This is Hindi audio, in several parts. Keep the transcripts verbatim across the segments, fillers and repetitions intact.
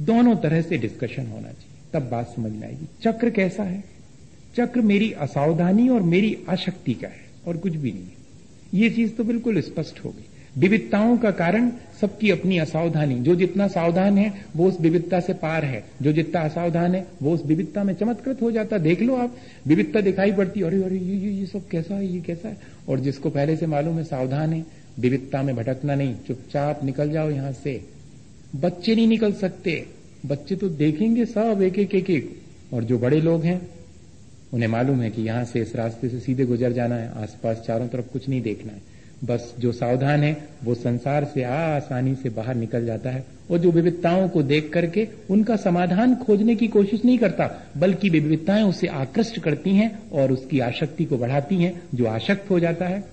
दोनों तरह से डिस्कशन होना चाहिए, तब बात समझ में आएगी। चक्र कैसा है? चक्र मेरी असावधानी और मेरी आशक्ति का है और कुछ भी नहीं है। ये चीज तो बिल्कुल स्पष्ट हो गई। विविधताओं का कारण सबकी अपनी असावधानी। जो जितना सावधान है वो उस विविधता से पार है, जो जितना असावधान है वो उस विविधता में चमत्कृत हो जाता। देख लो आप, विविधता दिखाई पड़ती, अरे अरे ये ये ये सब कैसा है, ये कैसा है। और जिसको पहले से मालूम है सावधान है, विविधता में भटकना नहीं, चुपचाप निकल जाओ यहां से। बच्चे नहीं निकल सकते, बच्चे तो देखेंगे सब एक एक एक एक। और जो बड़े लोग हैं उन्हें मालूम है कि यहां से इस रास्ते से सीधे गुजर जाना है, आसपास चारों तरफ कुछ नहीं देखना है। बस जो सावधान है वो संसार से आसानी से बाहर निकल जाता है। और जो विविधताओं को देख करके उनका समाधान खोजने की कोशिश नहीं करता, बल्कि विविधताएं उसे आकृष्ट करती हैं और उसकी आसक्ति को बढ़ाती हैं। जो आसक्त हो जाता है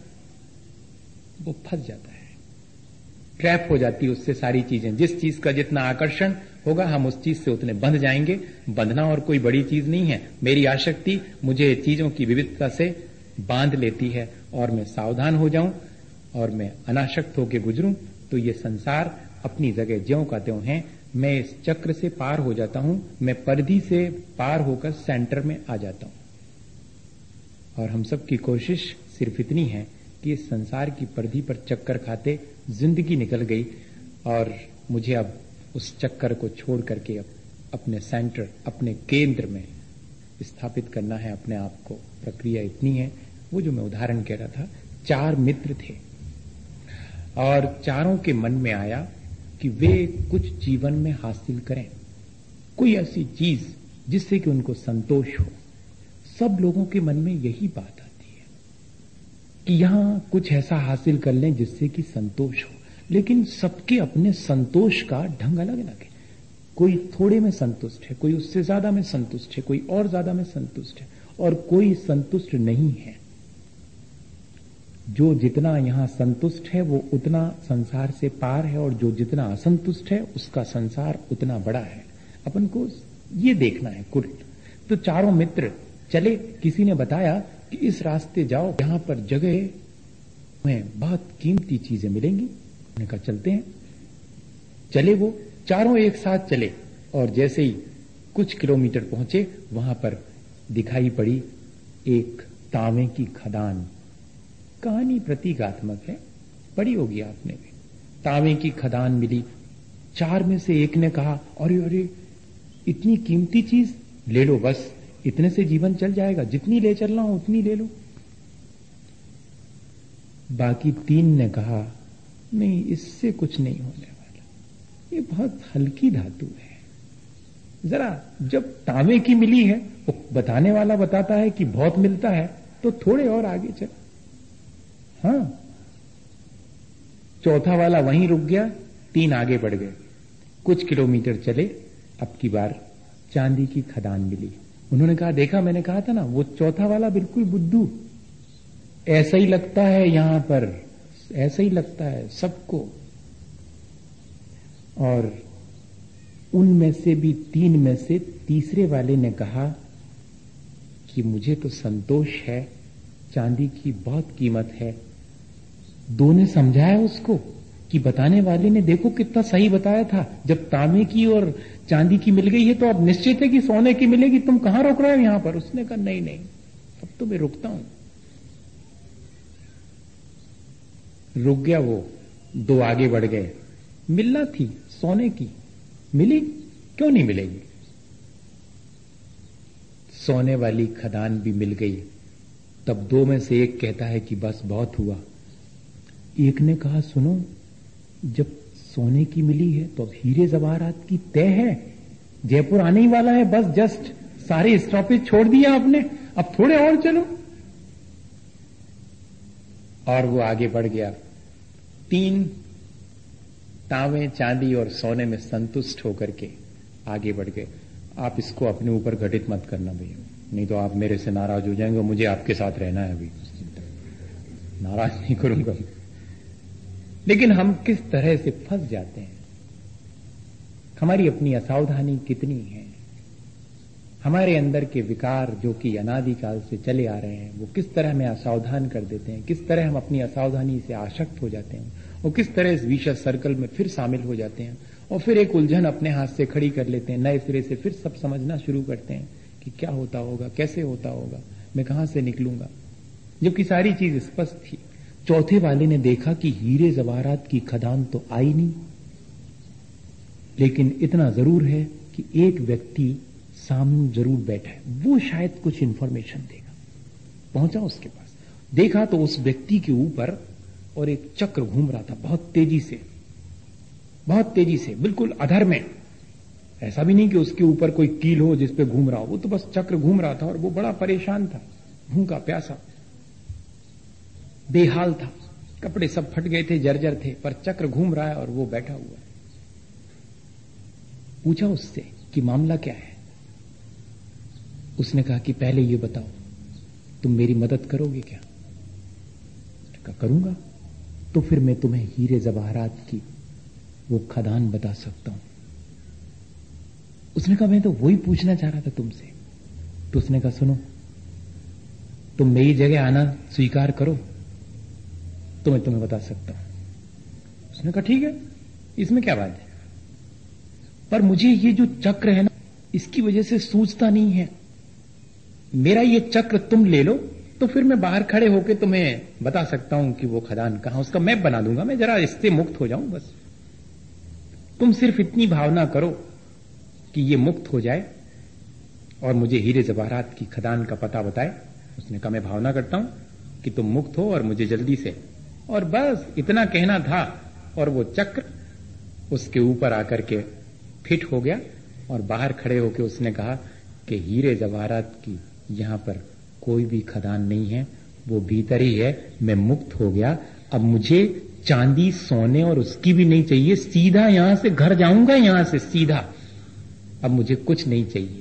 वो फंस जाता है, ट्रैप हो जाती है उससे सारी चीजें। जिस चीज का जितना आकर्षण होगा हम उस चीज से उतने बंध जाएंगे। बंधना और कोई बड़ी चीज नहीं है। मेरी आसक्ति मुझे चीजों की विविधता से बांध लेती है और मैं सावधान हो जाऊं और मैं अनासक्त होकर गुजरूं तो ये संसार अपनी जगह ज्यों का त्यों है। मैं इस चक्र से पार हो जाता हूं, मैं परिधि से पार होकर सेंटर में आ जाता हूं। और हम सब की कोशिश सिर्फ इतनी है कि इस संसार की परिधि पर चक्कर खाते जिंदगी निकल गई और मुझे अब उस चक्कर को छोड़ करके अब अपने सेंटर, अपने केंद्र में स्थापित करना है अपने आप को। प्रक्रिया इतनी है। वो जो मैं उदाहरण कह रहा था, चार मित्र थे और चारों के मन में आया कि वे कुछ जीवन में हासिल करें, कोई ऐसी चीज जिससे कि उनको संतोष हो। सब लोगों के मन में यही बात आती है कि यहां कुछ ऐसा हासिल कर लें जिससे कि संतोष हो। लेकिन सबके अपने संतोष का ढंग अलग अलग है। कोई थोड़े में संतुष्ट है, कोई उससे ज्यादा में संतुष्ट है, कोई और ज्यादा में संतुष्ट है और कोई संतुष्ट नहीं है। जो जितना यहां संतुष्ट है वो उतना संसार से पार है और जो जितना असंतुष्ट है उसका संसार उतना बड़ा है। अपन को ये देखना है कुल। तो चारों मित्र चले। किसी ने बताया कि इस रास्ते जाओ, यहां पर जगह में बहुत कीमती चीजें मिलेंगी। उन्होंने कहा चलते हैं। चले वो चारों एक साथ चले और जैसे ही कुछ किलोमीटर पहुंचे वहां पर दिखाई पड़ी एक तांबे की खदान। कहानी प्रतीकात्मक है, पढ़ी होगी आपने भी। तांबे की खदान मिली। चार में से एक ने कहा अरे अरे इतनी कीमती चीज ले लो, बस इतने से जीवन चल जाएगा, जितनी ले चलना हो उतनी ले लो। बाकी तीन ने कहा नहीं, इससे कुछ नहीं होने वाला, ये बहुत हल्की धातु है। जरा जब तांबे की मिली है, वो बताने वाला बताता है कि बहुत मिलता है, तो थोड़े और आगे चल। हाँ, चौथा वाला वहीं रुक गया, तीन आगे बढ़ गए। कुछ किलोमीटर चले, अब की बार चांदी की खदान मिली। उन्होंने कहा देखा, मैंने कहा था ना, वो चौथा वाला बिल्कुल बुद्धू, ऐसा ही लगता है यहां पर, ऐसा ही लगता है सबको। और उनमें से भी तीन में से तीसरे वाले ने कहा कि मुझे तो संतोष है, चांदी की बहुत कीमत है। दो ने समझाया उसको कि बताने वाले ने देखो कितना सही बताया था, जब तांबे की और चांदी की मिल गई है तो अब निश्चित है कि सोने की मिलेगी, तुम कहां रोक रहे हो यहां पर। उसने कहा नहीं नहीं, अब तो मैं रुकता हूं। रुक गया वो, दो आगे बढ़ गए। मिलना थी सोने की, मिली क्यों नहीं मिलेगी। सोने वाली खदान भी मिल गई। तब दो में से एक कहता है कि बस बहुत हुआ। एक ने कहा सुनो, जब सोने की मिली है तो अब हीरे जवाहरात की तय है, जयपुर आने ही वाला है, बस जस्ट सारे स्टॉपेज छोड़ दिया आपने, अब थोड़े और चलो। और वो आगे बढ़ गया। तीन तांबे, चांदी और सोने में संतुष्ट होकर के आगे बढ़ गए। आप इसको अपने ऊपर घटित मत करना भैया, नहीं तो आप मेरे से नाराज हो जाएंगे। मुझे आपके साथ रहना है, अभी नाराज नहीं करूंगा। लेकिन हम किस तरह से फंस जाते हैं, हमारी अपनी असावधानी कितनी है। हमारे अंदर के विकार जो कि अनादिकाल से चले आ रहे हैं, वो किस तरह हमें असावधान कर देते हैं, किस तरह हम अपनी असावधानी से आसक्त हो जाते हैं और किस तरह इस विशेष सर्कल में फिर शामिल हो जाते हैं और फिर एक उलझन अपने हाथ से खड़ी कर लेते हैं, नए सिरे से फिर सब समझना शुरू करते हैं कि क्या होता होगा, कैसे होता होगा, मैं कहां से निकलूंगा, जबकि सारी चीज स्पष्ट थी। चौथे वाले ने देखा कि हीरे जवाहरात की खदान तो आई नहीं, लेकिन इतना जरूर है कि एक व्यक्ति सामने जरूर बैठा है, वो शायद कुछ इंफॉर्मेशन देगा। पहुंचा उसके पास, देखा तो उस व्यक्ति के ऊपर और एक चक्र घूम रहा था बहुत तेजी से, बहुत तेजी से, बिल्कुल अधर में। ऐसा भी नहीं कि उसके ऊपर कोई कील हो जिस पे घूम रहा हो, वो तो बस चक्र घूम रहा था और वो बड़ा परेशान था, भूखा प्यासा, बेहाल था, कपड़े सब फट गए थे, जर्जर थे, पर चक्र घूम रहा है और वो बैठा हुआ है। पूछा उससे कि मामला क्या है। उसने कहा कि पहले ये बताओ, तुम मेरी मदद करोगे क्या? कहा करूंगा, तो फिर मैं तुम्हें हीरे जवाहरात की वो खदान बता सकता हूं। उसने कहा मैं तो वही पूछना चाह रहा था तुमसे। तो उसने कहा सुनो, तुम मेरी जगह आना स्वीकार करो तो मैं तुम्हें बता सकता हूं। उसने कहा ठीक है, इसमें क्या बात है, पर मुझे ये जो चक्र है ना, इसकी वजह से सूझता नहीं है। मेरा ये चक्र तुम ले लो तो फिर मैं बाहर खड़े होकर तुम्हें बता सकता हूं कि वो खदान कहां, उसका मैप बना दूंगा, मैं जरा इससे मुक्त हो जाऊं बस। तुम सिर्फ इतनी भावना करो कि ये मुक्त हो जाए और मुझे हीरे जवाहरात की खदान का पता बताए। उसने कहा मैं भावना करता हूं कि तुम मुक्त हो और मुझे जल्दी से, और बस इतना कहना था और वो चक्र उसके ऊपर आकर के फिट हो गया और बाहर खड़े होकर उसने कहा कि हीरे जवाहरात की यहां पर कोई भी खदान नहीं है, वो भीतर ही है, मैं मुक्त हो गया। अब मुझे चांदी सोने और उसकी भी नहीं चाहिए, सीधा यहां से घर जाऊंगा, यहां से सीधा, अब मुझे कुछ नहीं चाहिए।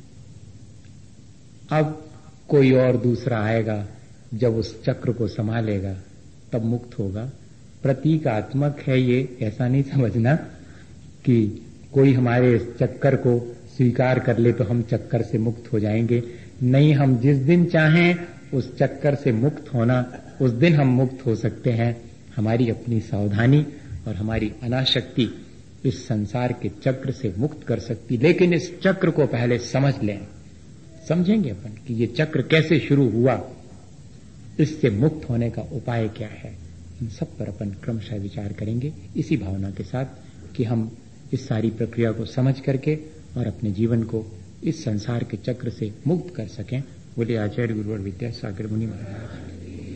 अब कोई और दूसरा आएगा, जब उस चक्र को संभालेगा तब मुक्त होगा। प्रतीकात्मक है ये, ऐसा नहीं समझना कि कोई हमारे चक्कर को स्वीकार कर ले तो हम चक्कर से मुक्त हो जाएंगे। नहीं, हम जिस दिन चाहें उस चक्कर से मुक्त होना, उस दिन हम मुक्त हो सकते हैं। हमारी अपनी सावधानी और हमारी अनाशक्ति इस संसार के चक्र से मुक्त कर सकती, लेकिन इस चक्र को पहले समझ लें। समझेंगे अपन कि ये चक्र कैसे शुरू हुआ, इससे मुक्त होने का उपाय क्या है, इन सब पर अपन क्रमशः विचार करेंगे, इसी भावना के साथ कि हम इस सारी प्रक्रिया को समझ करके और अपने जीवन को इस संसार के चक्र से मुक्त कर सकें। बोले आचार्य गुरुवर विद्यासागर मुनि महाराज।